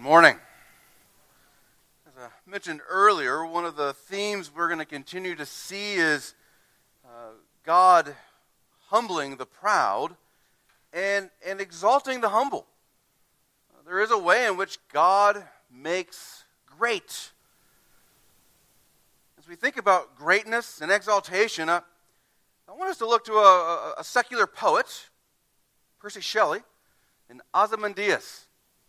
Morning. As I mentioned earlier, one of the themes we're going to continue to see is God humbling the proud and exalting the humble. There is a way in which God makes great. As we think about greatness and exaltation, I want us to look to a secular poet, Percy Shelley, in Ozymandias.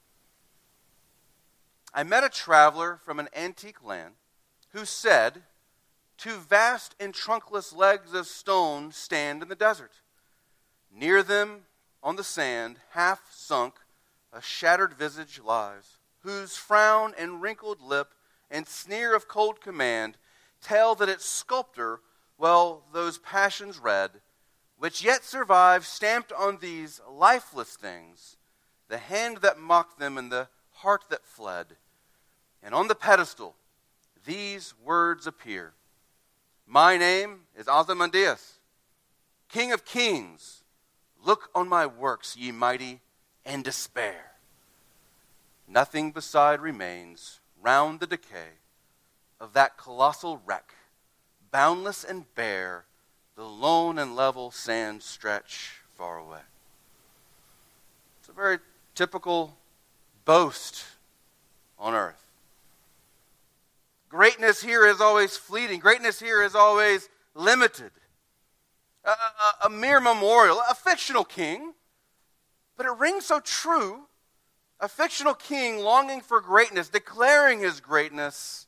I met a traveler from an antique land who said, "Two vast and trunkless legs of stone stand in the desert. Near them, on the sand, half sunk, a shattered visage lies, whose frown and wrinkled lip and sneer of cold command tell that its sculptor well those passions read, which yet survive stamped on these lifeless things, the hand that mocked them and the heart that fled. And on the pedestal, these words appear. My name is Ozymandias, King of kings. Look on my works, ye mighty, and despair. Nothing beside remains round the decay of that colossal wreck, boundless and bare, the lone and level sands stretch far away." It's a very typical boast on earth. Greatness here is always fleeting. Greatness here is always limited. A mere memorial, a fictional king, but it rings so true. A fictional king longing for greatness, declaring his greatness.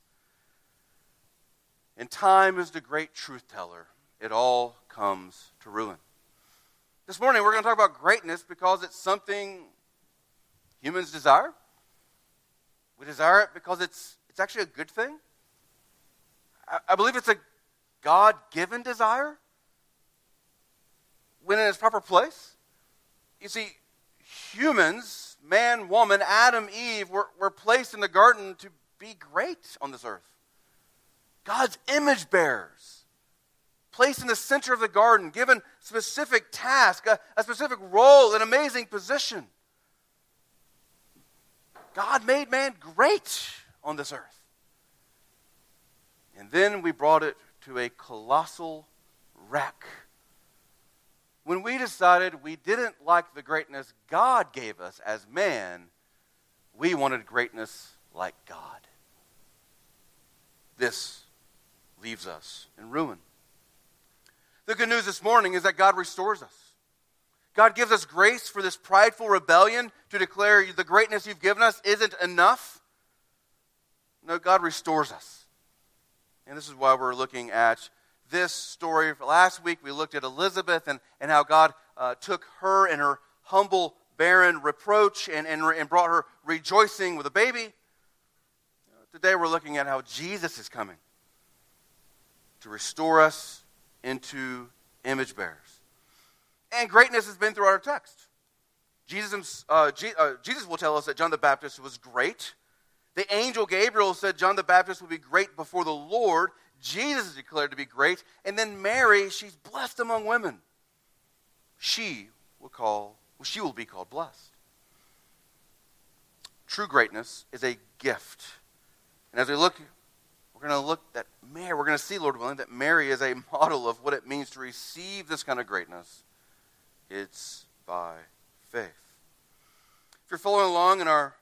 And time is the great truth teller. It all comes to ruin. This morning we're going to talk about greatness because it's something humans desire. We desire it because it's actually a good thing. I believe it's a God-given desire when in its proper place. You see, humans, man, woman, Adam, Eve, were placed in the garden to be great on this earth. God's image bearers, placed in the center of the garden, given specific task, a specific role, an amazing position. God made man great on this earth. And then we brought it to a colossal wreck. When we decided we didn't like the greatness God gave us as man, we wanted greatness like God. This leaves us in ruin. The good news this morning is that God restores us. God gives us grace for this prideful rebellion to declare the greatness you've given us isn't enough. No, God restores us. And this is why we're looking at this story. Last week we looked at Elizabeth and how God took her and her humble, barren reproach and brought her rejoicing with a baby. Today we're looking at how Jesus is coming to restore us into image bearers. And greatness has been throughout our text. Jesus will tell us that John the Baptist was great. The angel Gabriel said John the Baptist will be great before the Lord. Jesus is declared to be great. And then Mary, she's blessed among women. She will be called blessed. True greatness is a gift. And as we look, we're going to look at Mary. We're going to see, Lord willing, that Mary is a model of what it means to receive this kind of greatness. It's by faith. If you're following along in our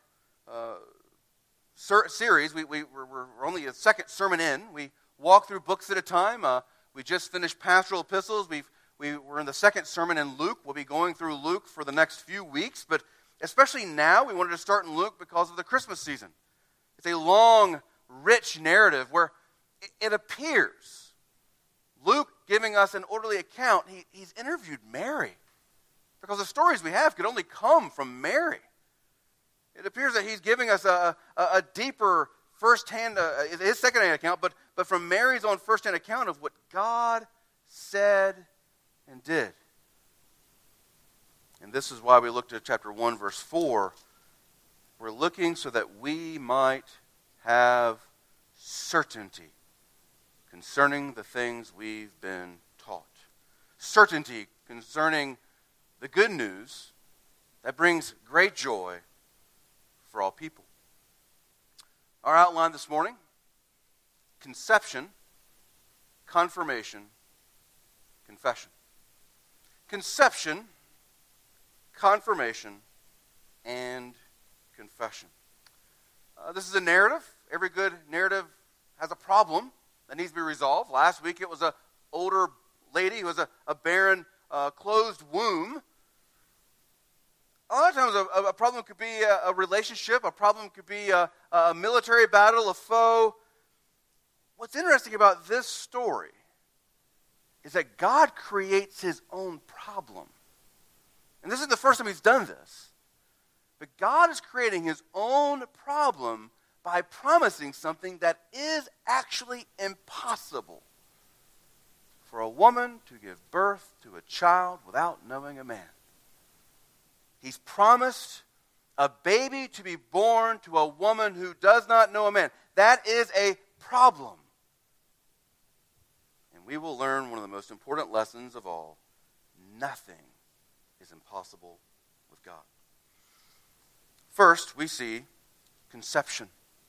series, we're only a second sermon in. We walk through books at a time. We just finished pastoral epistles. We're in the second sermon in Luke. We'll be going through Luke for the next few weeks, but especially now, we wanted to start in Luke because of the Christmas season. It's a long, rich narrative where it appears Luke giving us an orderly account. He's interviewed Mary because the stories we have could only come from Mary. It appears that he's giving us a deeper first-hand, his second-hand account, but from Mary's own first-hand account of what God said and did. And this is why we looked at chapter 1, verse 4. We're looking so that we might have certainty concerning the things we've been taught. Certainty concerning the good news that brings great joy for all people. Our outline this morning: conception, confirmation, confession. Conception, confirmation, and confession. This is a narrative. Every good narrative has a problem that needs to be resolved. Last week it was an older lady who was a barren, closed womb. A lot of times a problem could be a relationship. A problem could be a military battle, a foe. What's interesting about this story is that God creates his own problem. And this is the first time he's done this. But God is creating his own problem by promising something that is actually impossible. For a woman to give birth to a child without knowing a man. He's promised a baby to be born to a woman who does not know a man. That is a problem. And we will learn one of the most important lessons of all. Nothing is impossible with God. First, we see conception.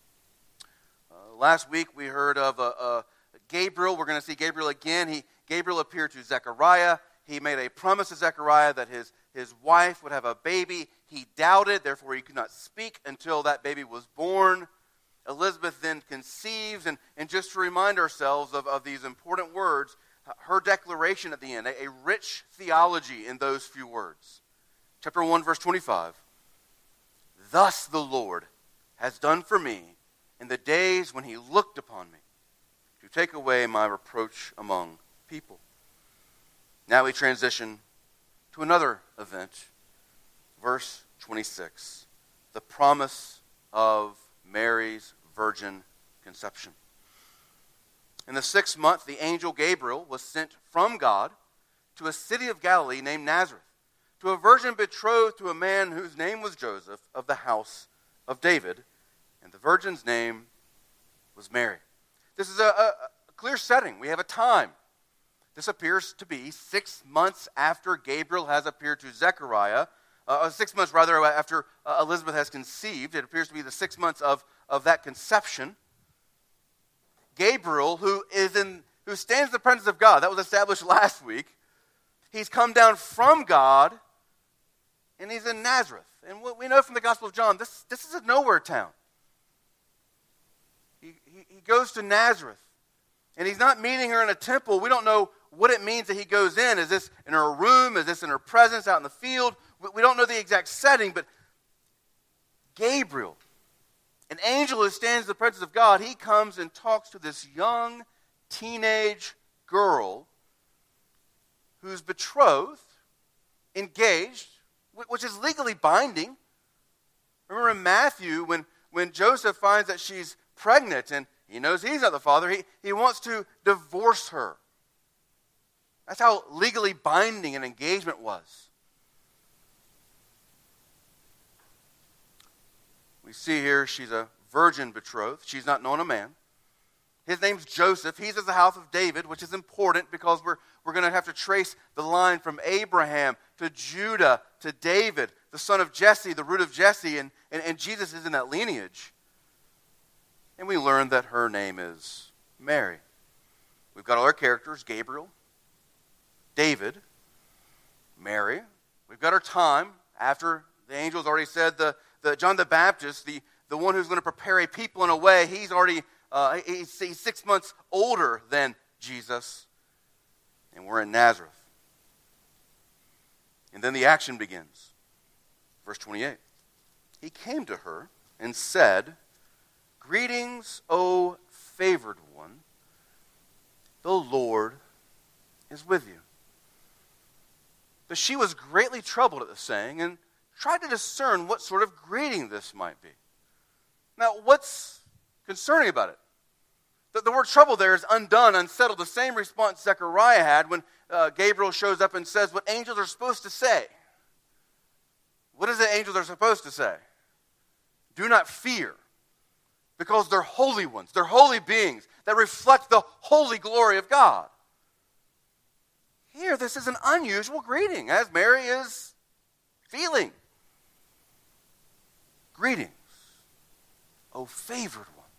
Last week we heard of Gabriel. We're going to see Gabriel again. Gabriel appeared to Zechariah. He made a promise to Zechariah that his wife would have a baby. He doubted, therefore he could not speak until that baby was born. Elizabeth then conceives, and just to remind ourselves of these important words, her declaration at the end, a rich theology in those few words. Chapter 1, verse 25. Thus the Lord has done for me in the days when he looked upon me to take away my reproach among people. Now we transition to another event. Verse 26. The promise of Mary's virgin conception. In the 6th month, the angel Gabriel was sent from God to a city of Galilee named Nazareth, to a virgin betrothed to a man whose name was Joseph, of the house of David, and the virgin's name was Mary. This is a clear setting. We have a time. This appears to be 6 months after Gabriel has appeared to Zechariah, 6 months rather after Elizabeth has conceived. It appears to be the 6 months of that conception. Gabriel, who stands in the presence of God, that was established last week. He's come down from God, and he's in Nazareth. And what we know from the Gospel of John, this is a nowhere town. He goes to Nazareth, and he's not meeting her in a temple. We don't know what it means that he goes in. Is this in her room? Is this in her presence out in the field? We don't know the exact setting, but Gabriel, an angel who stands in the presence of God, he comes and talks to this young teenage girl who's betrothed, engaged, which is legally binding. Remember in Matthew, when Joseph finds that she's pregnant and he knows he's not the father, he wants to divorce her. That's how legally binding an engagement was. We see here she's a virgin betrothed. She's not known a man. His name's Joseph. He's of the house of David, which is important because we're going to have to trace the line from Abraham to Judah to David, the son of Jesse, the root of Jesse, and Jesus is in that lineage. And we learn that her name is Mary. We've got all our characters: Gabriel, David, Mary. We've got our time after the angel's already said the John the Baptist, the one who's going to prepare a people in a way, he's already he's 6 months older than Jesus. And we're in Nazareth. And then the action begins. Verse 28. He came to her and said, "Greetings, O favored one. The Lord is with you." But she was greatly troubled at the saying and tried to discern what sort of greeting this might be. Now, what's concerning about it? The word trouble there is undone, unsettled. The same response Zechariah had when Gabriel shows up and says what angels are supposed to say. What is it angels are supposed to say? Do not fear, because they're holy ones. They're holy beings that reflect the holy glory of God. Here, this is an unusual greeting, as Mary is feeling. Greetings, O favored one.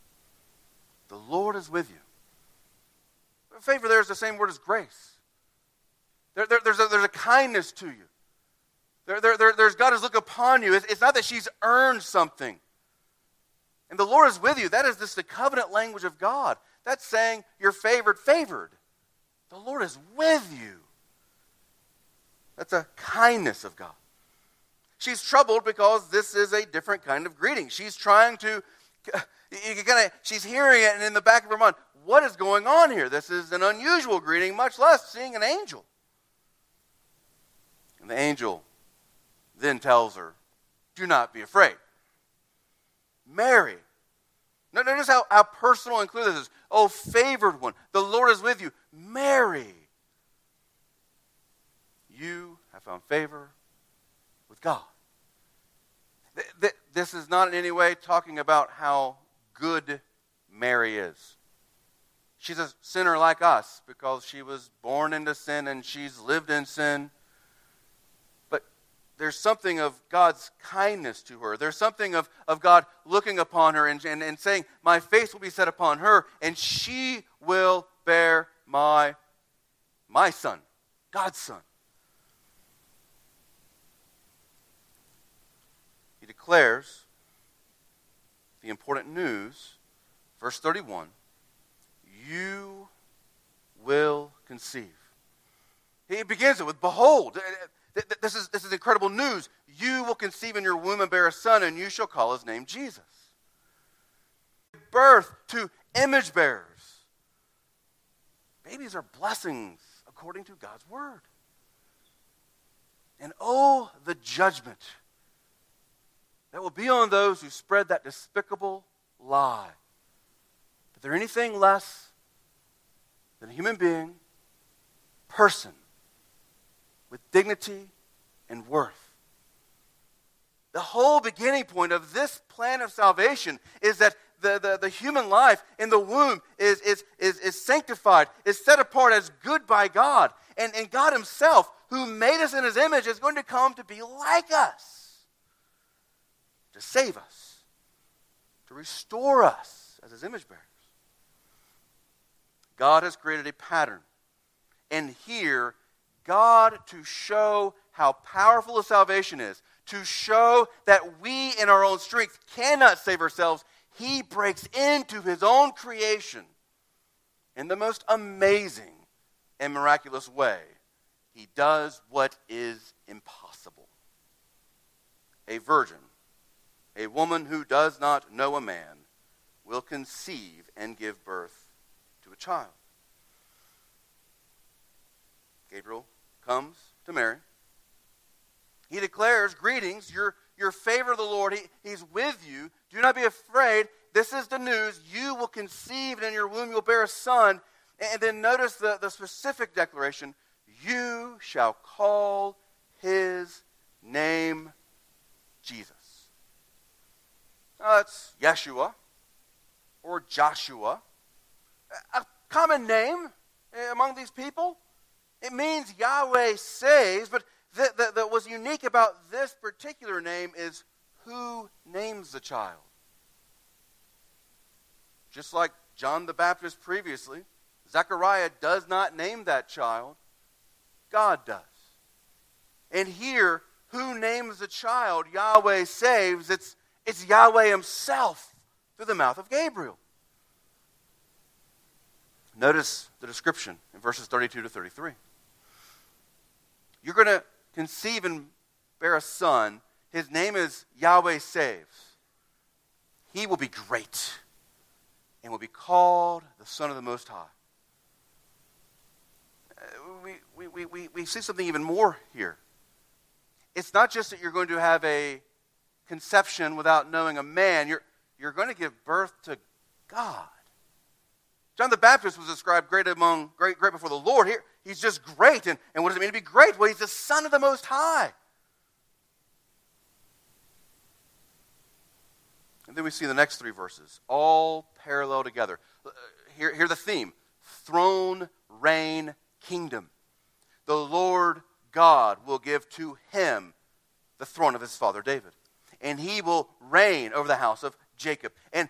The Lord is with you. Favor there is the same word as grace. There's a kindness to you. There's God has looked upon you. It's not that she's earned something. And the Lord is with you. That is the covenant language of God. That's saying you're favored. The Lord is with you. That's a kindness of God. She's troubled because this is a different kind of greeting. She's trying to, she's hearing it, and in the back of her mind, what is going on here? This is an unusual greeting, much less seeing an angel. And the angel then tells her, do not be afraid. Mary. Notice how personal and clear this is. Oh, favored one, the Lord is with you. Mary, you have found favor with God. This is not in any way talking about how good Mary is. She's a sinner like us because she was born into sin and she's lived in sin. But there's something of God's kindness to her. There's something of God looking upon her and saying, my face will be set upon her and she will bear my son, God's son. He declares the important news, verse 31, you will conceive. He begins it with, behold, this is incredible news. You will conceive in your womb and bear a son, and you shall call his name Jesus. Birth to image bearers. Babies are blessings according to God's word. And oh, the judgment that will be on those who spread that despicable lie that they're anything less than a human being, person, with dignity and worth. The whole beginning point of this plan of salvation is that the human life in the womb is sanctified, is set apart as good by God. And God himself, who made us in his image, is going to come to be like us. To save us, to restore us as his image bearers. God has created a pattern. And here, God, to show how powerful his salvation is, to show that we in our own strength cannot save ourselves, he breaks into his own creation in the most amazing and miraculous way. He does what is impossible. A virgin, a woman who does not know a man, will conceive and give birth to a child. Gabriel comes to Mary. He declares, greetings, your favor of the Lord, he's with you. Do not be afraid. This is the news. You will conceive, and in your womb you will bear a son. And then notice the specific declaration. You shall call his name Jesus. It's Yeshua or Joshua, a common name among these people. It means Yahweh saves, but what's unique about this particular name is who names the child. Just like John the Baptist previously, Zechariah does not name that child. God does. And here, who names the child? Yahweh saves. It's Yahweh himself through the mouth of Gabriel. Notice the description in verses 32 to 33. You're going to conceive and bear a son. His name is Yahweh Saves. He will be great and will be called the Son of the Most High. We see something even more here. It's not just that you're going to have a conception without knowing a man. You're going to give birth to God. John the Baptist was described great before the Lord. Here, he's just great. And what does it mean to be great? Well, he's the Son of the Most High. And then we see the next three verses, all parallel together. Hear the theme. Throne, reign, kingdom. The Lord God will give to him the throne of his father David. And he will reign over the house of Jacob. And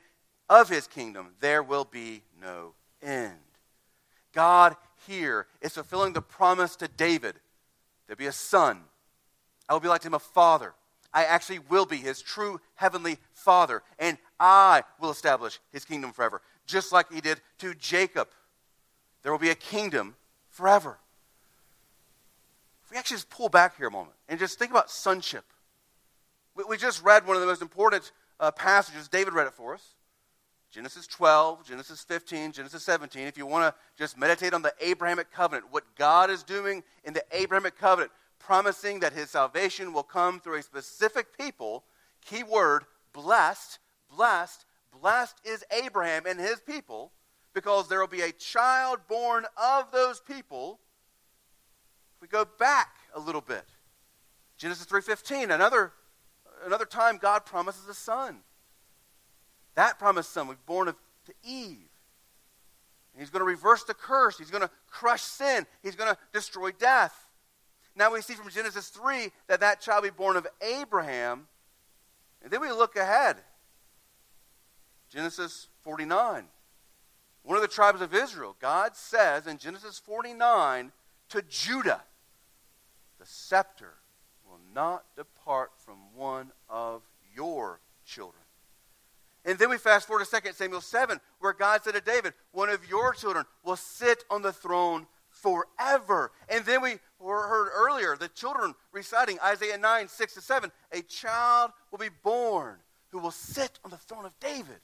of his kingdom, there will be no end. God here is fulfilling the promise to David. There'll be a son. I will be like him, a father. I actually will be his true heavenly father, and I will establish his kingdom forever, just like he did to Jacob. There will be a kingdom forever. If we actually just pull back here a moment and just think about sonship. We just read one of the most important passages. David read it for us. Genesis 12, Genesis 15, Genesis 17. If you want to just meditate on the Abrahamic covenant, what God is doing in the Abrahamic covenant, promising that his salvation will come through a specific people, key word, blessed, blessed, blessed is Abraham and his people, because there will be a child born of those people. If we go back a little bit, Genesis 3:15, another time God promises a son. That promised son was born to Eve. And he's going to reverse the curse. He's going to crush sin. He's going to destroy death. Now we see from Genesis 3 that child will be born of Abraham. And then we look ahead. Genesis 49. One of the tribes of Israel, God says in Genesis 49 to Judah, the scepter will not depart from one of your children. And then we fast forward to 2 Samuel 7, where God said to David, one of your children will sit on the throne forever. And then we heard earlier the children reciting Isaiah 9, 6-7, a child will be born who will sit on the throne of David.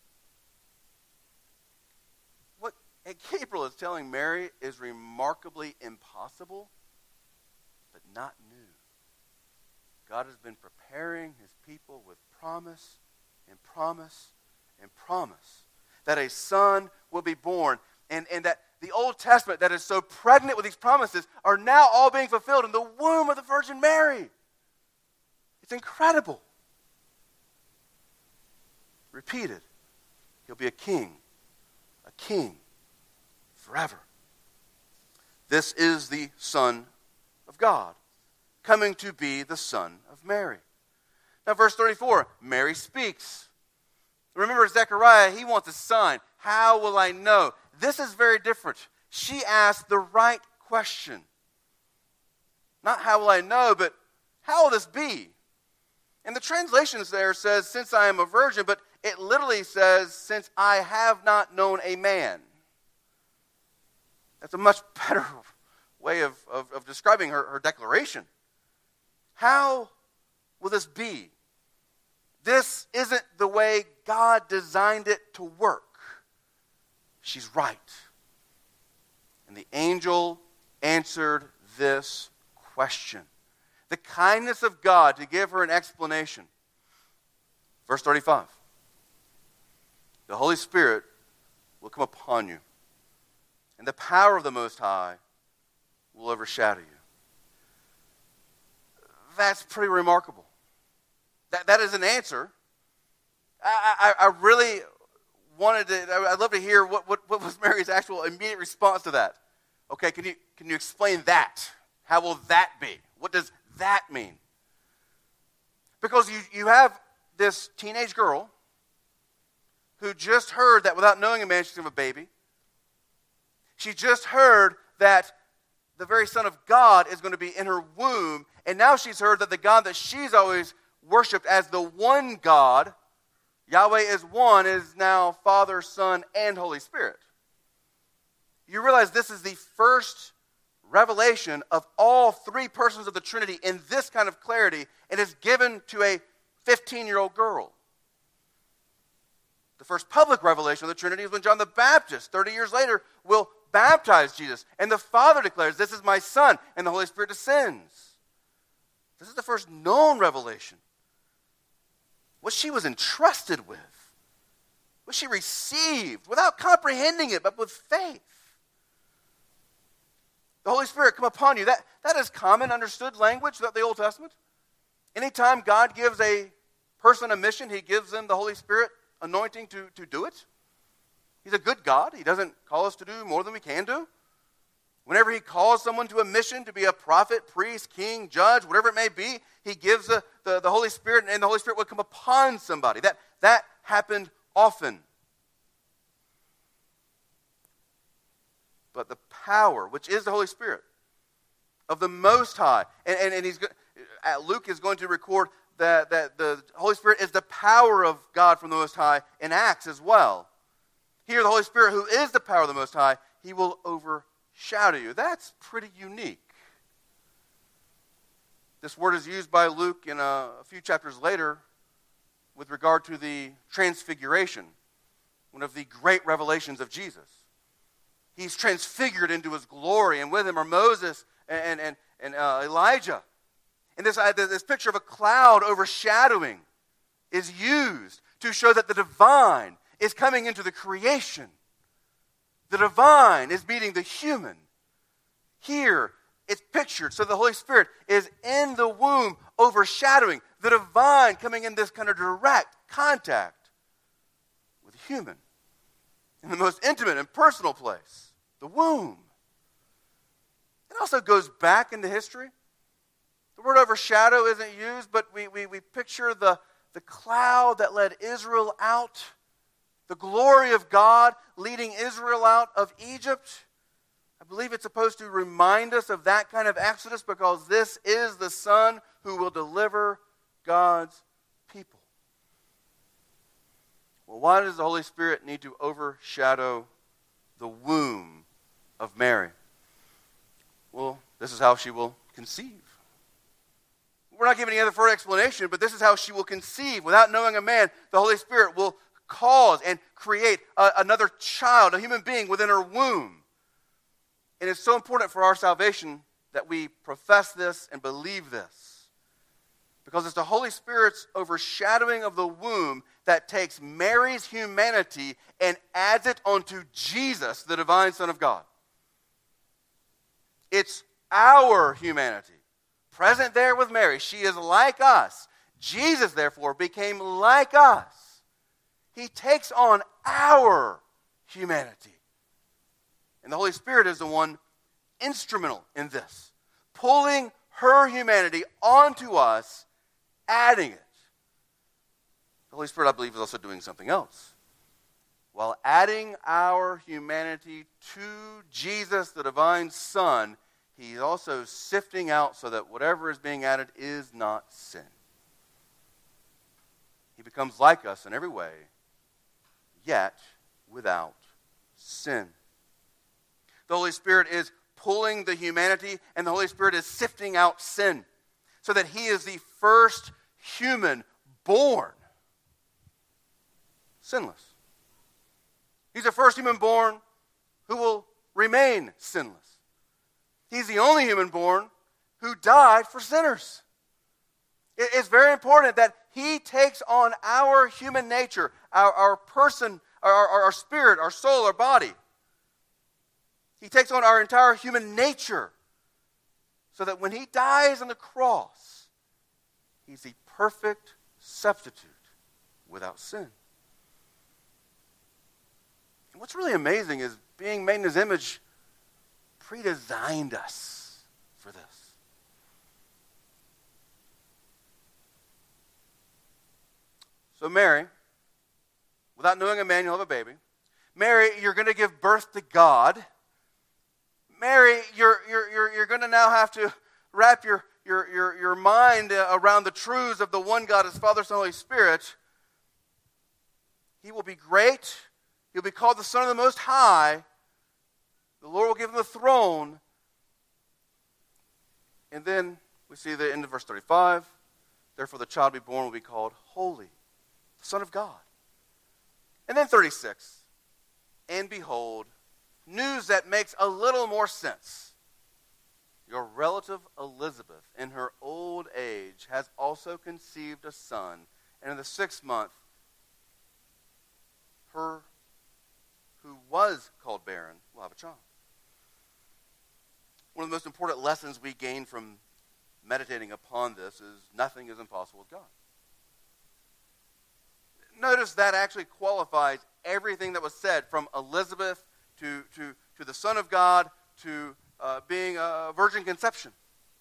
What Gabriel is telling Mary is remarkably impossible, but not new. God has been preparing his people with promise and promise and promise that a son will be born, and that the Old Testament that is so pregnant with these promises are now all being fulfilled in the womb of the Virgin Mary. It's incredible. Repeated. He'll be a king forever. This is the Son of God, coming to be the Son of Mary. Now, verse 34, Mary speaks. Remember Zechariah, he wants a son. How will I know? This is very different. She asked the right question. Not how will I know, but how will this be? And the translations there says, since I am a virgin, but it literally says, since I have not known a man. That's a much better way of describing her declaration. How will this be? This isn't the way God designed it to work. She's right. And the angel answered this question. The kindness of God to give her an explanation. Verse 35. The Holy Spirit will come upon you, and the power of the Most High will overshadow you. That's pretty remarkable. That is an answer. I really wanted to, I'd love to hear what was Mary's actual immediate response to that. Okay, can you explain that? How will that be? What does that mean? Because you have this teenage girl who just heard that without knowing a man she's going to have a baby. She just heard that the very Son of God is going to be in her womb, and now she's heard that the God that she's always worshipped as the one God, Yahweh is one, is now Father, Son, and Holy Spirit. You realize this is the first revelation of all three persons of the Trinity in this kind of clarity, and is given to a 15-year-old girl. The first public revelation of the Trinity is when John the Baptist, 30 years later, will baptize Jesus, and the Father declares, "This is my Son," and the Holy Spirit descends. This is the first known revelation. What she was entrusted with, what she received without comprehending it, but with faith. The Holy Spirit come upon you. That is common, understood language throughout the Old Testament. Anytime God gives a person a mission, he gives them the Holy Spirit anointing to do it. He's a good God. He doesn't call us to do more than we can do. Whenever he calls someone to a mission, to be a prophet, priest, king, judge, whatever it may be, he gives the Holy Spirit, and the Holy Spirit would come upon somebody. That happened often but the power, which is the Holy Spirit, of the Most High. And Luke is going to record that the Holy Spirit is the power of God from the Most High in Acts as well. Here, the Holy Spirit, who is the power of the Most High, he will overshadow you. That's pretty unique. This word is used by Luke in a few chapters later with regard to the transfiguration, one of the great revelations of Jesus. He's transfigured into his glory, and with him are Moses and Elijah. And this picture of a cloud overshadowing is used to show that the divine is coming into the creation. The divine is meeting the human. Here, it's pictured. So the Holy Spirit is in the womb overshadowing the divine, coming in this kind of direct contact with the human in the most intimate and personal place, the womb. It also goes back into history. The word overshadow isn't used, but we picture the cloud that led Israel out, the glory of God leading Israel out of Egypt. I believe it's supposed to remind us of that kind of exodus because this is the Son who will deliver God's people. Well, why does the Holy Spirit need to overshadow the womb of Mary? Well, this is how she will conceive. We're not giving any other further explanation, but this is how she will conceive. Without knowing a man, the Holy Spirit will cause and create another child, a human being within her womb. And it's so important for our salvation that we profess this and believe this. Because it's the Holy Spirit's overshadowing of the womb that takes Mary's humanity and adds it onto Jesus, the divine Son of God. It's our humanity, present there with Mary. She is like us. Jesus, therefore, became like us. He takes on our humanity. And the Holy Spirit is the one instrumental in this, pulling her humanity onto us, adding it. The Holy Spirit, I believe, is also doing something else. While adding our humanity to Jesus, the divine Son, he's also sifting out so that whatever is being added is not sin. He becomes like us in every way, yet without sin. The Holy Spirit is pulling the humanity, and the Holy Spirit is sifting out sin, so that he is the first human born sinless. He's the first human born who will remain sinless. He's the only human born who died for sinners. It's very important that he takes on our human nature, our person, our spirit, our soul, our body. He takes on our entire human nature so that when he dies on the cross, he's the perfect substitute without sin. And what's really amazing is being made in his image pre-designed us for this. So Mary, without knowing a man, you'll have a baby. Mary, you're going to give birth to God. Mary, you're going to now have to wrap your mind around the truths of the one God, as Father, Son, Holy Spirit. He will be great. He'll be called the Son of the Most High. The Lord will give him the throne. And then we see the end of verse 35. Therefore the child to be born will be called Holy, the Son of God. And then 36. And behold, news that makes a little more sense. Your relative Elizabeth, in her old age, has also conceived a son, and in the 6th month, her who was called barren will have a child. One of the most important lessons we gain from meditating upon this is nothing is impossible with God. Notice that actually qualifies everything that was said from Elizabeth to the Son of God, to being a virgin conception.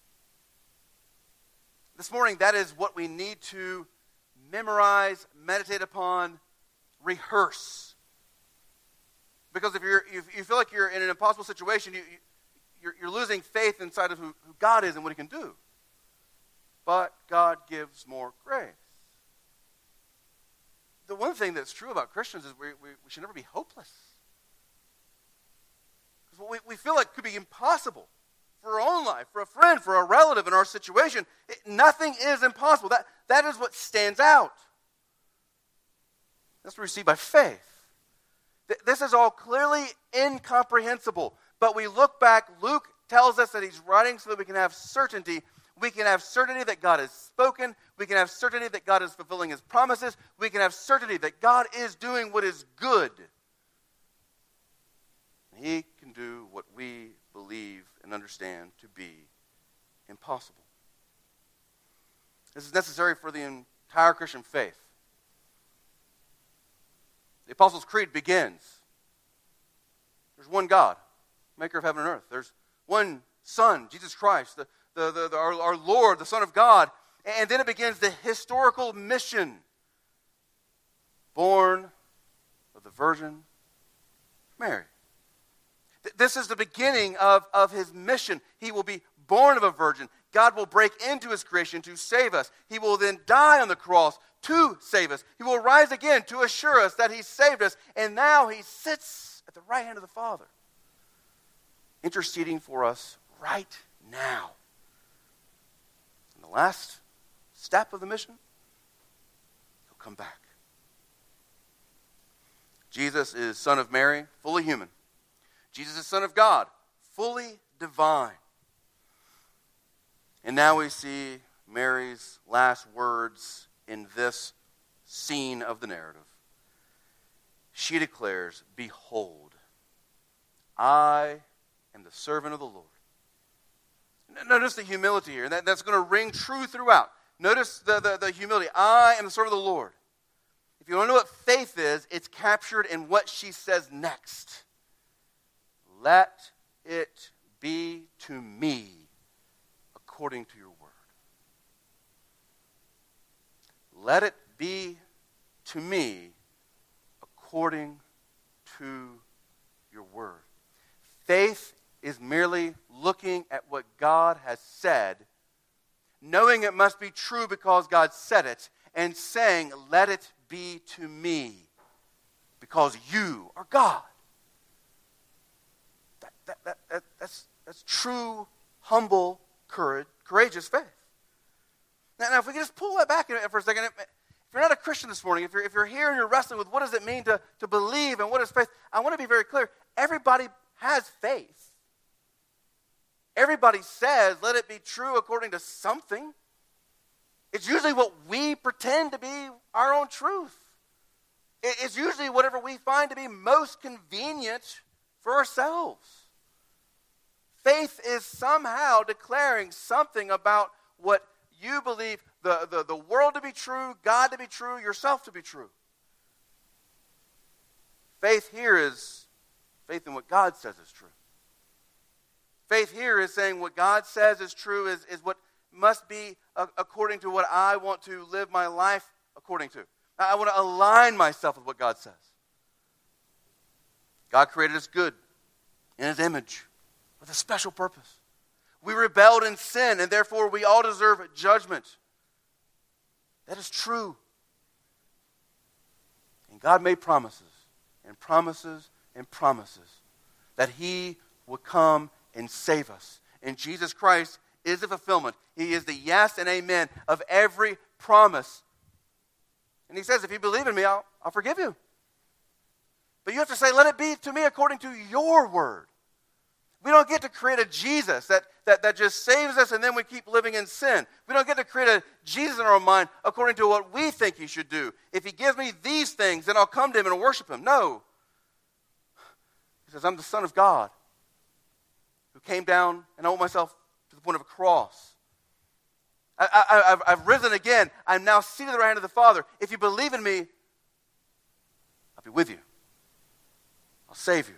This morning, that is what we need to memorize, meditate upon, rehearse. Because if you feel like you're in an impossible situation, you're losing faith inside of who God is and what he can do. But God gives more grace. The one thing that's true about Christians is we should never be hopeless. Because what we feel like could be impossible for our own life, for a friend, for a relative in our situation, nothing is impossible. That is what stands out. That's what we see by faith. This is all clearly incomprehensible. But we look back, Luke tells us that he's writing so that we can have certainty. We can have certainty that God has spoken. We can have certainty that God is fulfilling his promises. We can have certainty that God is doing what is good. He can do what we believe and understand to be impossible. This is necessary for the entire Christian faith. The Apostles' Creed begins. There's one God, maker of heaven and earth. There's one Son, Jesus Christ, our Lord, the Son of God. And then it begins the historical mission. Born of the Virgin Mary. This is the beginning of his mission. He will be born of a virgin. God will break into his creation to save us. He will then die on the cross to save us. He will rise again to assure us that he saved us. And now he sits at the right hand of the Father, interceding for us right now. And the last step of the mission, he'll come back. Jesus is Son of Mary, fully human. Jesus is Son of God, fully divine. And now we see Mary's last words in this scene of the narrative. She declares, "Behold, I am the servant of the Lord." Notice the humility here. That's going to ring true throughout. Notice the humility. I am the servant of the Lord. If you want to know what faith is, it's captured in what she says next. Let it be to me according to your word. Let it be to me according to your word. Faith is merely looking at what God has said, knowing it must be true because God said it, and saying, let it be to me because you are God. That's true, humble, courageous faith. Now, if we can just pull that back for a second, if you're not a Christian this morning, if you're here and you're wrestling with what does it mean to believe and what is faith, I want to be very clear. Everybody has faith. Everybody says, let it be true according to something. It's usually what we pretend to be our own truth. It's usually whatever we find to be most convenient for ourselves. Faith is somehow declaring something about what you believe the world to be true, God to be true, yourself to be true. Faith here is faith in what God says is true. Faith here is saying what God says is true is what must be according to what I want to live my life according to. I want to align myself with what God says. God created us good in his image with a special purpose. We rebelled in sin, and therefore we all deserve judgment. That is true. And God made promises, and promises, and promises that he would come and save us. And Jesus Christ is the fulfillment. He is the yes and amen of every promise. And he says, if you believe in me, I'll forgive you. But you have to say, let it be to me according to your word. We don't get to create a Jesus that just saves us and then we keep living in sin. We don't get to create a Jesus in our mind according to what we think he should do. If he gives me these things, then I'll come to him and worship him. No. He says, I'm the Son of God who came down and humbled myself to the point of a cross. I've risen again. I'm now seated at the right hand of the Father. If you believe in me, I'll be with you. I'll save you.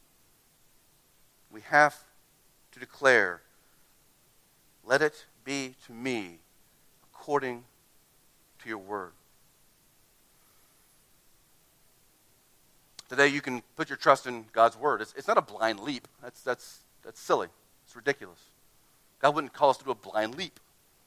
We have to declare, let it be to me according to your word. Today you can put your trust in God's word. It's not a blind leap. That's silly. It's ridiculous. God wouldn't call us to do a blind leap.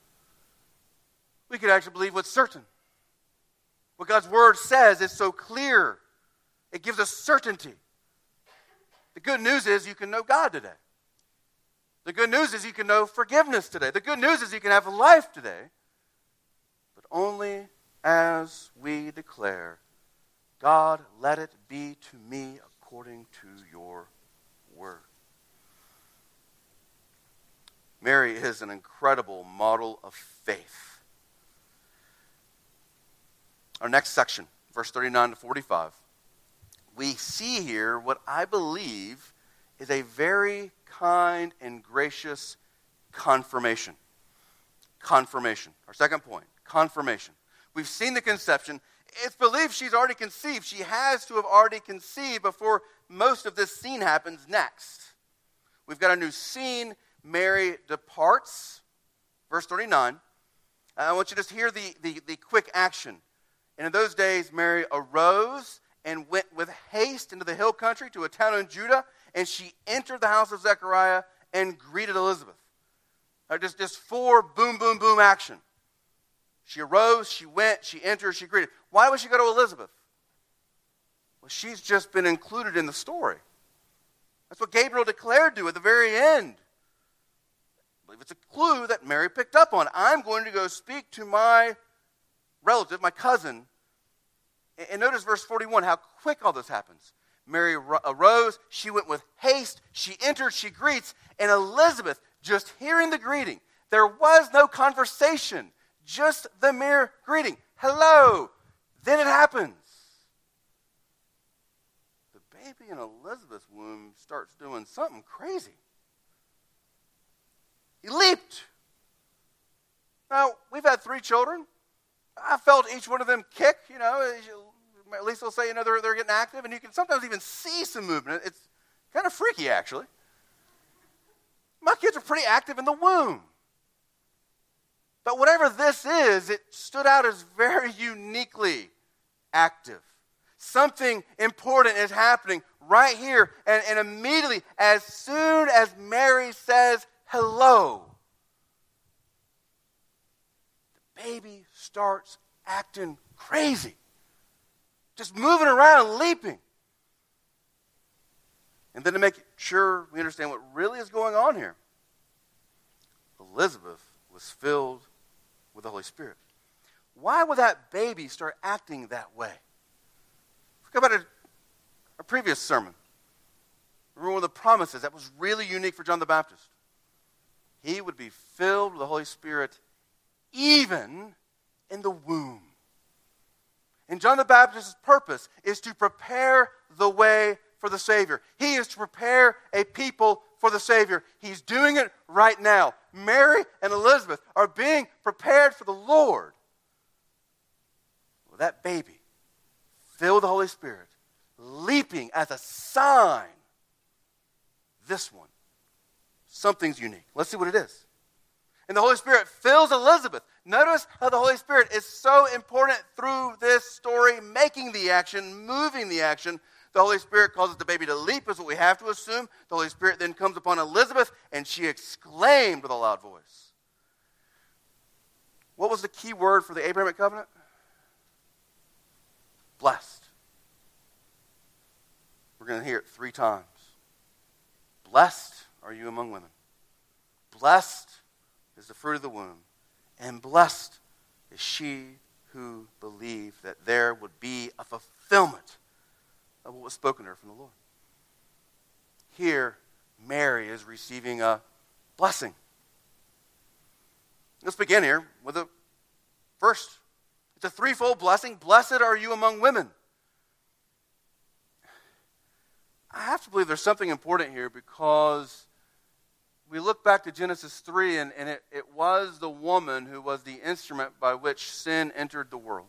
We could actually believe what's certain. What God's word says is so clear. It gives us certainty. The good news is you can know God today. The good news is you can know forgiveness today. The good news is you can have life today. But only as we declare, God, let it be to me according to your word. Mary is an incredible model of faith. Our next section, verse 39 to 45. We see here what I believe is a very kind and gracious confirmation. Confirmation. Our second point, confirmation. We've seen the conception. It's believed she's already conceived. She has to have already conceived before most of this scene happens next. We've got a new scene. Mary departs. Verse 39. I want you to just hear the quick action. And in those days, Mary arose and went with haste into the hill country to a town in Judah, and she entered the house of Zechariah and greeted Elizabeth. Just four boom, boom, boom action. She arose, she went, she entered, she greeted. Why would she go to Elizabeth? Well, she's just been included in the story. That's what Gabriel declared to at the very end. I believe it's a clue that Mary picked up on. I'm going to go speak to my relative, my cousin. And notice verse 41, how quick all this happens. Mary arose, she went with haste, she entered, she greets, and Elizabeth, just hearing the greeting, there was no conversation, just the mere greeting. Hello. Then it happens. The baby in Elizabeth's womb starts doing something crazy. He leaped. Now, we've had 3 children. I felt each one of them kick, at least they'll say, they're getting active, and you can sometimes even see some movement. It's kind of freaky, actually. My kids are pretty active in the womb. But whatever this is, it stood out as very uniquely active. Something important is happening right here, and immediately, as soon as Mary says hello, the baby starts acting crazy. Just moving around, leaping. And then to make sure we understand what really is going on here, Elizabeth was filled with the Holy Spirit. Why would that baby start acting that way? Think about a previous sermon. Remember one of the promises that was really unique for John the Baptist. He would be filled with the Holy Spirit even in the womb. And John the Baptist's purpose is to prepare the way for the Savior. He is to prepare a people for the Savior. He's doing it right now. Mary and Elizabeth are being prepared for the Lord. Well, that baby, filled with the Holy Spirit, leaping as a sign. This one, something's unique. Let's see what it is. And the Holy Spirit fills Elizabeth. Notice how the Holy Spirit is so important through this story, making the action, moving the action. The Holy Spirit causes the baby to leap, is what we have to assume. The Holy Spirit then comes upon Elizabeth, and she exclaimed with a loud voice. What was the key word for the Abrahamic covenant? Blessed. We're going to hear it 3 times. Blessed are you among women. Blessed is the fruit of the womb. And blessed is she who believed that there would be a fulfillment of what was spoken to her from the Lord. Here, Mary is receiving a blessing. Let's begin here with the first. It's a threefold blessing. Blessed are you among women. I have to believe there's something important here because we look back to Genesis 3, and it was the woman who was the instrument by which sin entered the world.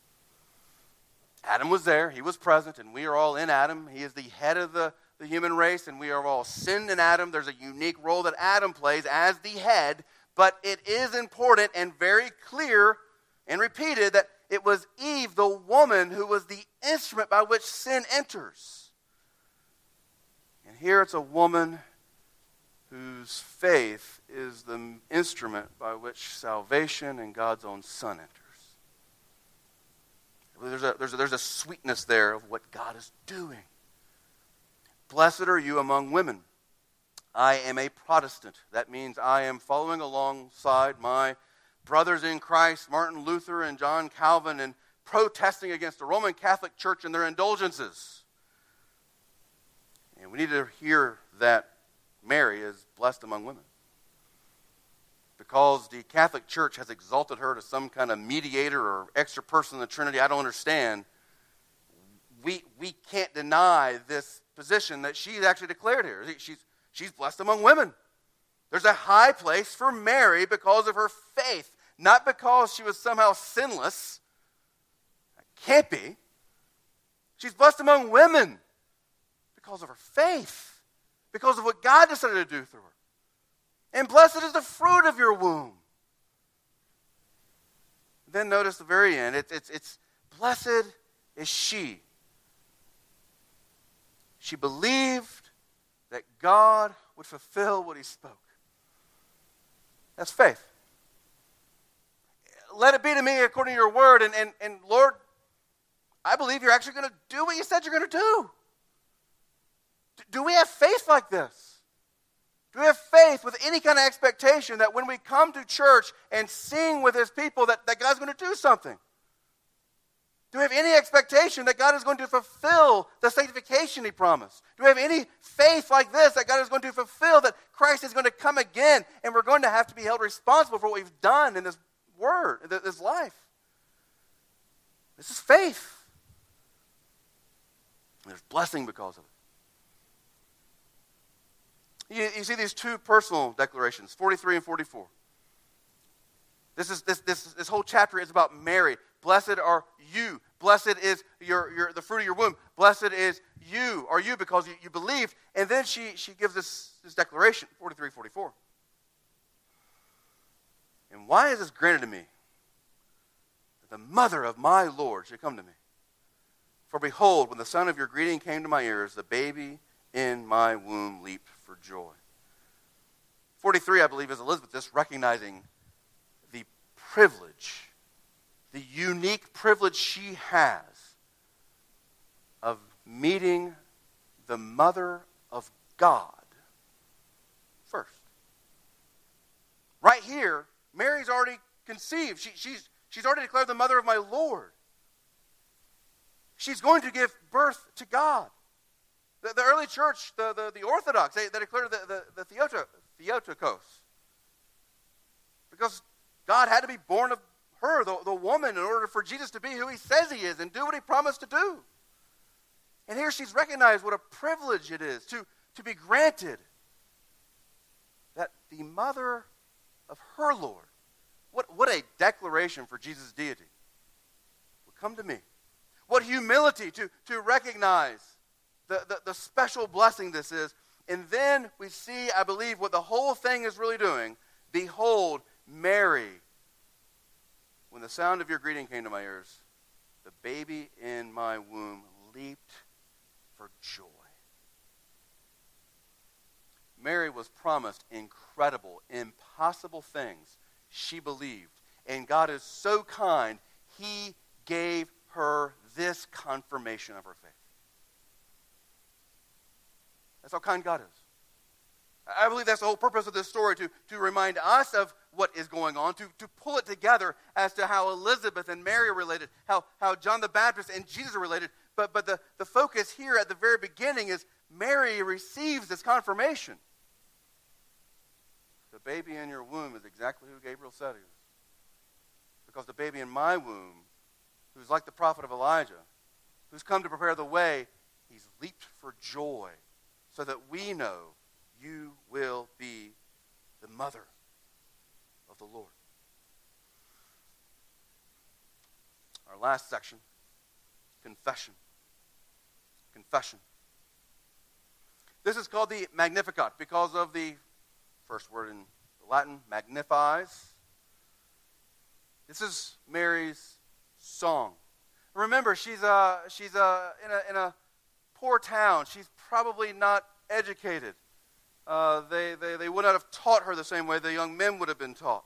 Adam was there. He was present, and we are all in Adam. He is the head of the human race, and we are all sinned in Adam. There's a unique role that Adam plays as the head, but it is important and very clear and repeated that It was Eve, the woman, who was the instrument by which sin enters. And here it's a woman whose faith is the instrument by which salvation and God's own Son enters. There's a sweetness there of what God is doing. Blessed are you among women. I am a Protestant. That means I am following alongside my brothers in Christ, Martin Luther and John Calvin, and protesting against the Roman Catholic Church and their indulgences. And we need to hear that Mary is blessed among women. Because the Catholic Church has exalted her to some kind of mediator or extra person in the Trinity, I don't understand. We can't deny this position that she's actually declared here. She's blessed among women. There's a high place for Mary because of her faith, not because she was somehow sinless. That can't be. She's blessed among women because of her faith, because of what God decided to do through her. And blessed is the fruit of your womb. Then notice the very end. It's blessed is she. She believed that God would fulfill what he spoke. That's faith. Let it be to me according to your word. And Lord, I believe you're actually going to do what you said you're going to do. Do we have faith like this? Do we have faith with any kind of expectation that when we come to church and sing with his people that God's going to do something? Do we have any expectation that God is going to fulfill the sanctification he promised? Do we have any faith like this that God is going to fulfill, that Christ is going to come again and we're going to have to be held responsible for what we've done in this word, this life? This is faith. There's blessing because of it. You see these two personal declarations, 43 and 44. This whole chapter is about Mary. Blessed are you. Blessed is the fruit of your womb. Blessed is you, are you, because you believed. And then she gives this declaration, 43, 44. And why is this granted to me? That the mother of my Lord should come to me. For behold, when the sound of your greeting came to my ears, the baby in my womb leaped for joy. 43, I believe, is Elizabeth just recognizing the privilege, the unique privilege she has of meeting the mother of God first. Right here, Mary's already conceived. She's already declared the mother of my Lord. She's going to give birth to God. The early church, the Orthodox, they declared the Theotokos. Because God had to be born of her, the woman, in order for Jesus to be who he says he is and do what he promised to do. And here she's recognized what a privilege it is to be granted that the mother of her Lord, what a declaration for Jesus' deity, would come to me. What humility to recognize the special blessing this is. And then we see, I believe, what the whole thing is really doing. Behold, Mary, when the sound of your greeting came to my ears, the baby in my womb leaped for joy. Mary was promised incredible, impossible things. She believed. And God is so kind, he gave her this confirmation of her faith. That's how kind God is. I believe that's the whole purpose of this story, to remind us of what is going on, to pull it together as to how Elizabeth and Mary are related, how John the Baptist and Jesus are related. But the focus here at the very beginning is Mary receives this confirmation. The baby in your womb is exactly who Gabriel said he was. Because the baby in my womb, who's like the prophet of Elijah, who's come to prepare the way, he's leaped for joy, so that we know you will be the mother of the Lord. Our last section, confession. Confession. This is called the Magnificat because of the first word in Latin, magnifies. This is Mary's song. Remember, she's in a poor town. She's probably not educated. They would not have taught her the same way the young men would have been taught.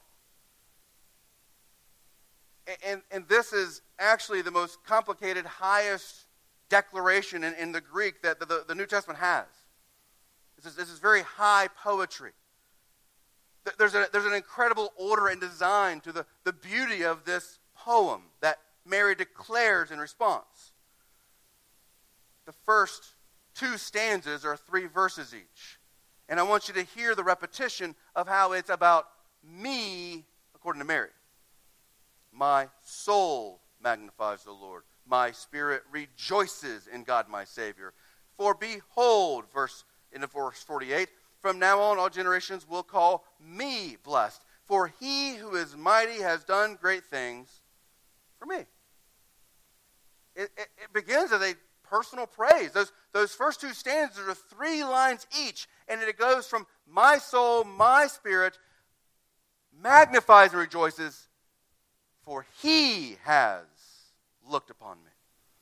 And this is actually the most complicated, highest declaration in the Greek that the New Testament has. This is very high poetry. There's an incredible order and design to the beauty of this poem that Mary declares in response. The first 2 stanzas are 3 verses each. And I want you to hear the repetition of how it's about me, according to Mary. My soul magnifies the Lord. My spirit rejoices in God my Savior. For behold, in verse 48, from now on all generations will call me blessed. For he who is mighty has done great things for me. It begins as a personal praise. Those first 2 stanzas are 3 lines each. And it goes from my soul, my spirit, magnifies and rejoices, for he has looked upon me.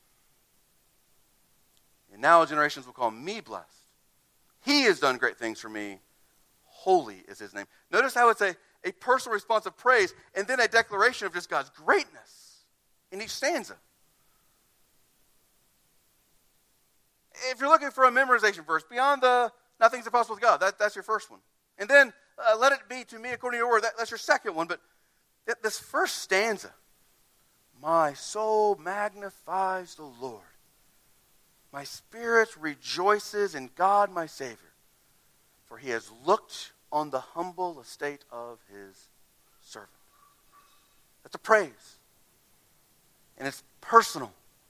And now all generations will call me blessed. He has done great things for me. Holy is his name. Notice how it's a personal response of praise and then a declaration of just God's greatness in each stanza. If you're looking for a memorization verse, beyond the nothing's impossible with God, that's your first one. And then let it be to me according to your word, that's your second one. But this first stanza, my soul magnifies the Lord. My spirit rejoices in God my Savior, for he has looked on the humble estate of his servant. That's a praise. And it's personal.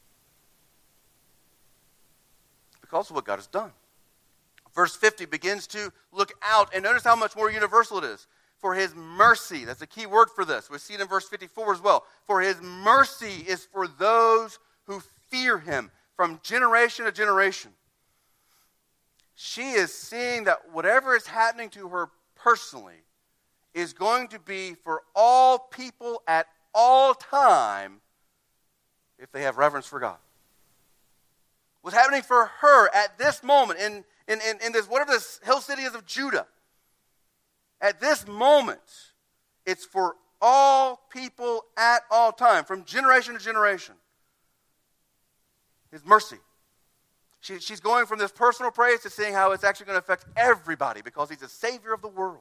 Because of what God has done. Verse 50 begins to look out, and notice how much more universal it is. For his mercy, that's a key word for this. We see it in verse 54 as well. For his mercy is for those who fear him from generation to generation. She is seeing that whatever is happening to her personally is going to be for all people at all time if they have reverence for God. What's happening for her at this moment in this, whatever this hill city is of Judah, at this moment, it's for all people at all time, from generation to generation. His mercy. She's going from this personal praise to seeing how it's actually going to affect everybody because he's the Savior of the world.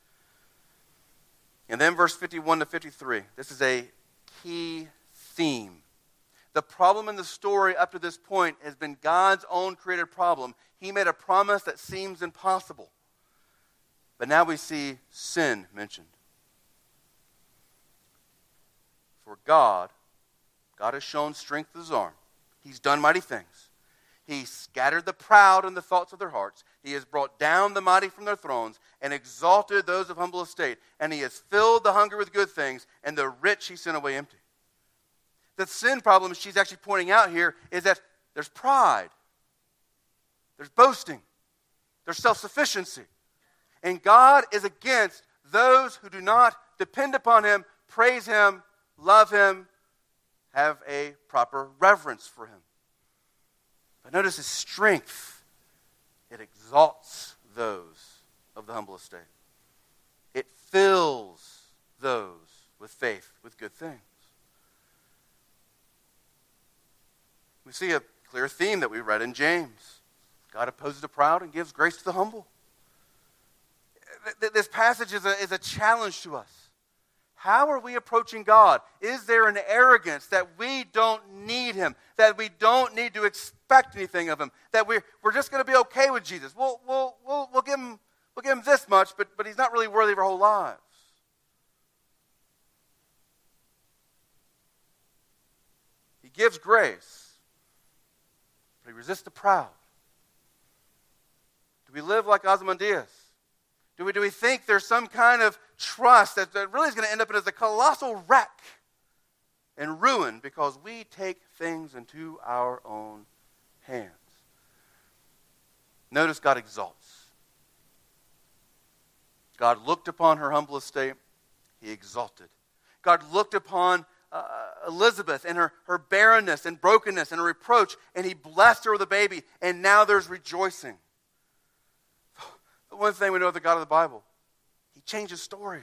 And then verse 51 to 53. This is a key theme. The problem in the story up to this point has been God's own created problem. He made a promise that seems impossible. But now we see sin mentioned. For God has shown strength with his arm. He's done mighty things. He scattered the proud in the thoughts of their hearts. He has brought down the mighty from their thrones and exalted those of humble estate. And he has filled the hungry with good things, and the rich he sent away empty. The sin problem she's actually pointing out here is that there's pride. There's boasting. There's self-sufficiency. And God is against those who do not depend upon him, praise him, love him, have a proper reverence for him. But notice his strength. It exalts those of the humble estate. It fills those with faith, with good things. We see a clear theme that we read in James. God opposes the proud and gives grace to the humble. This passage is a challenge to us. How are we approaching God? Is there an arrogance that we don't need him, that we don't need to expect anything of him, that we're just going to be okay with Jesus? We'll give him this much, but he's not really worthy of our whole lives. He gives grace, but he resists the proud. Do we live like Ozymandias? Do we think there's some kind of trust that really is going to end up as a colossal wreck and ruin because we take things into our own hands? Notice God exalts. God looked upon her humble estate. He exalted. God looked upon Elizabeth and her barrenness and brokenness and her reproach, and he blessed her with a baby, and now there's rejoicing. The one thing we know of the God of the Bible, he changes stories.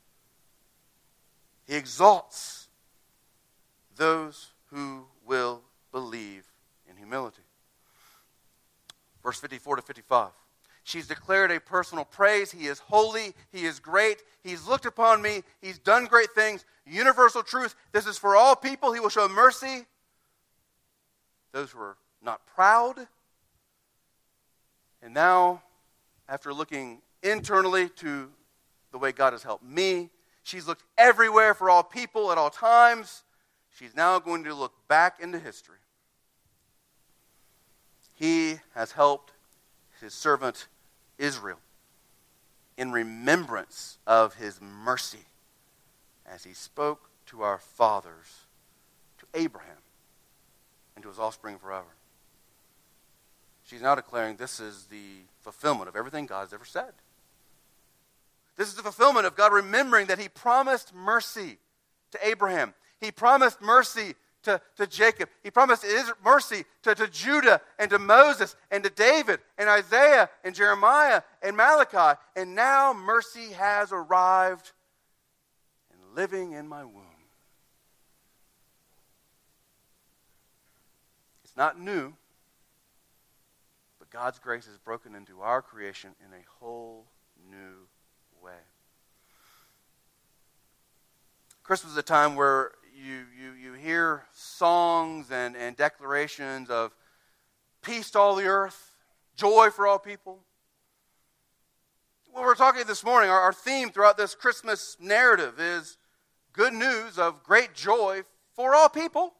He exalts those who will believe in humility. Verse 54 to 55. She's declared a personal praise. He is holy. He is great. He's looked upon me. He's done great things. Universal truth. This is for all people. He will show mercy. Those who are not proud. And now, after looking internally to the way God has helped me, she's looked everywhere for all people at all times. She's now going to look back into history. He has helped his servant Israel in remembrance of his mercy as he spoke to our fathers, to Abraham, and to his offspring forever. She's now declaring this is the fulfillment of everything God has ever said. This is the fulfillment of God remembering that he promised mercy to Abraham. He promised mercy to Jacob. He promised mercy to Judah and to Moses and to David and Isaiah and Jeremiah and Malachi. And now mercy has arrived and living in my womb. It's not new, but God's grace is broken into our creation in a whole new way. Christmas is a time where you hear songs and declarations of peace to all the earth, joy for all people. Well, we're talking this morning, our theme throughout this Christmas narrative is good news of great joy for all people.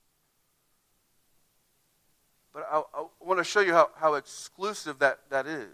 But I want to show you how exclusive that is.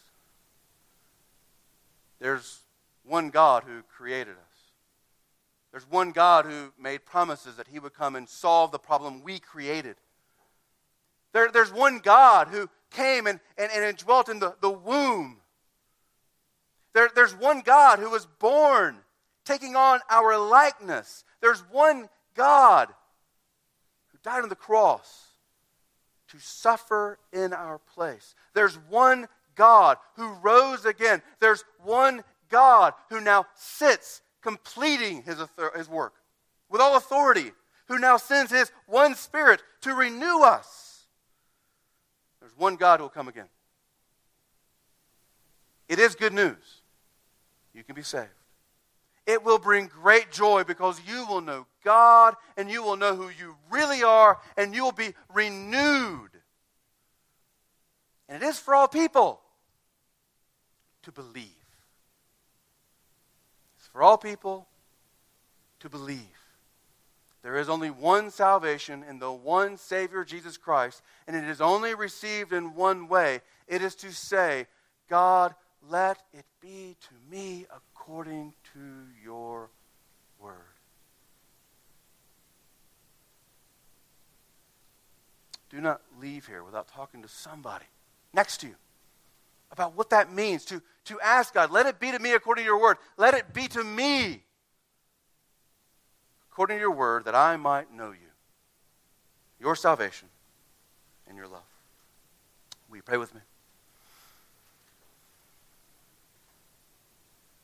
There's one God who created us. There's one God who made promises that he would come and solve the problem we created. There's one God who came and dwelt in the womb. There's one God who was born, taking on our likeness. There's one God who died on the cross to suffer in our place. There's one God who rose again. There's one God who now sits completing his work with all authority, who now sends his one Spirit to renew us. There's one God who will come again. It is good news. You can be saved. It will bring great joy because you will know God and you will know who you really are and you will be renewed. And it is for all people to believe. For all people to believe. There is only one salvation in the one Savior, Jesus Christ, and it is only received in one way. It is to say, God, let it be to me according to your word. Do not leave here without talking to somebody next to you about what that means, to ask God, let it be to me according to your word. Let it be to me according to your word that I might know you, your salvation, and your love. Will you pray with me?